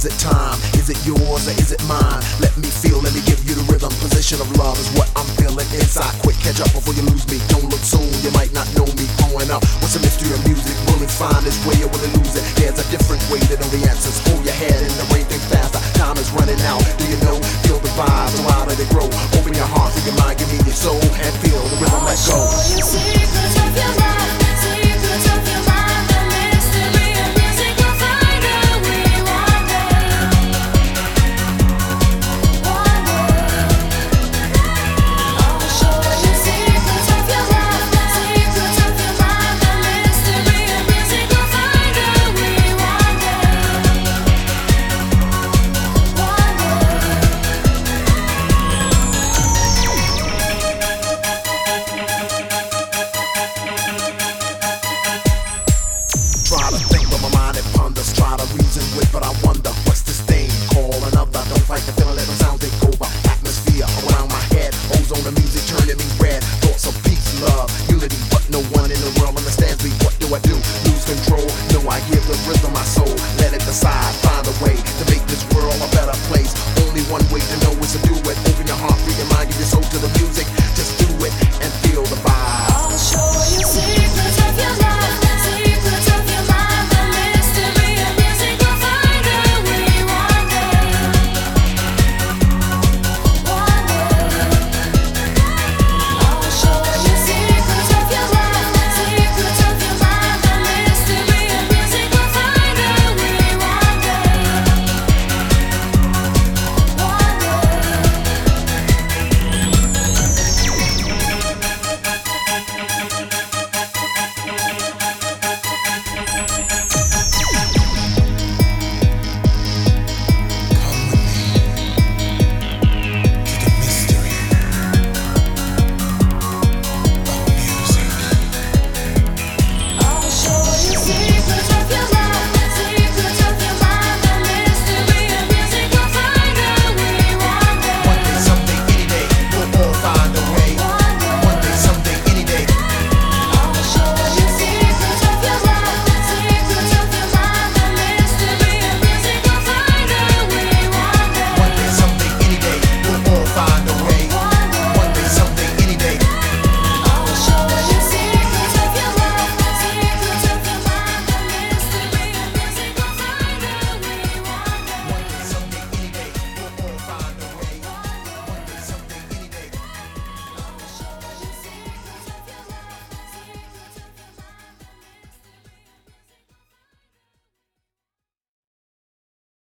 it time? Is it yours or is it mine? Let me feel, let me give you the rhythm. Position of love is what I'm feeling inside. Quick, catch up before you lose me. Don't look soon, you might not know me. Growing up, what's the mystery of music? Will it find its way or will it lose it? There's a different way to know the answers. Hold your head in the rain, think faster. Time is running out. Do you know? Feel the vibe, so how did it grow? Open your heart, feel your mind, give me your soul, and feel the rhythm. Let go.